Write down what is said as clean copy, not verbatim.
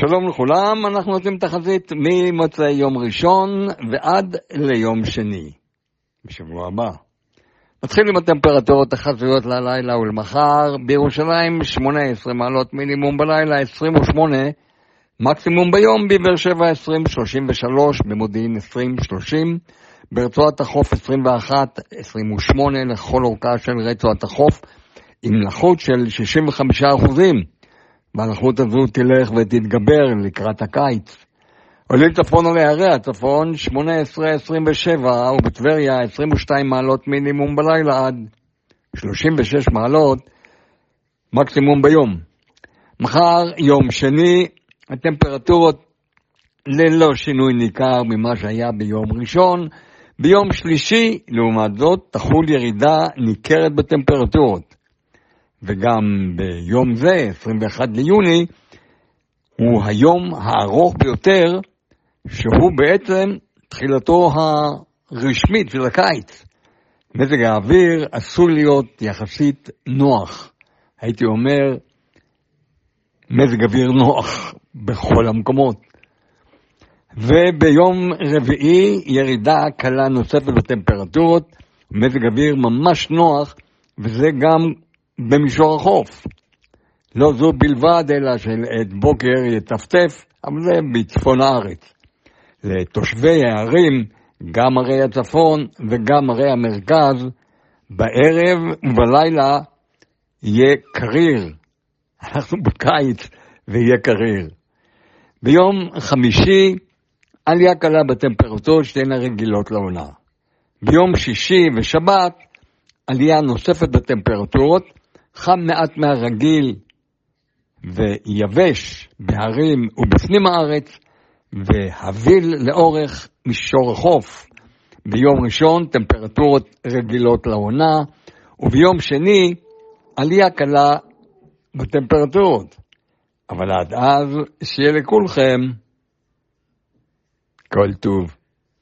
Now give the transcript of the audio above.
שלום לכולם, אנחנו נותנים תחזית ממוצאי יום ראשון ועד ליום שני, בשבוע הבא. נתחיל עם הטמפרטורות תחזיות ללילה ולמחר. בירושלים 18 מעלות מינימום בלילה, 28 מקסימום ביום. בבאר שבע 20, 33, במודיעין 20, 30, ברצועת החוף 21, 28 לכל אורכה של רצועת החוף, עם לחות של 65%. והלחות הזו תלך ותתגבר לקראת הקיץ. עולים צפון על הערי הצפון 18, 27, ובטבריה 22 מעלות מינימום בלילה עד 36 מעלות מקסימום ביום. מחר יום שני, הטמפרטורות ללא שינוי ניכר ממה שהיה ביום ראשון. ביום שלישי לעומת זאת תחול ירידה ניכרת בטמפרטורות. וגם ביום זה, 21 ליוני, הוא היום הארוך ביותר, שהוא בעצם תחילתו הרשמית של הקיץ. מזג האוויר עשוי להיות יחסית נוח. הייתי אומר, מזג אוויר נוח בכל המקומות. וביום רביעי ירידה קלה נוספת בטמפרטורות, מזג אוויר ממש נוח, וזה גם במישור החוף. לא זו בלבד, אלא שאת בוקר יטפטף, אבל זה בצפון הארץ. לתושבי הערים, גם ערי הצפון וגם ערי המרכז, בערב ובלילה יהיה קריר. אנחנו בקיץ ויהיה קריר. ביום חמישי, עלייה קלה בטמפרטורות שתהיינה רגילות לעונה. ביום שישי ושבת, עלייה נוספת בטמפרטורות, חם מעט מהרגיל ויבש בהרים ובפנים הארץ, והביל לאורך מישור החוף. ביום ראשון טמפרטורות רגילות לעונה, וביום שני עלייה קלה בטמפרטורות. אבל עד אז שיהיה לכולכם כל טוב.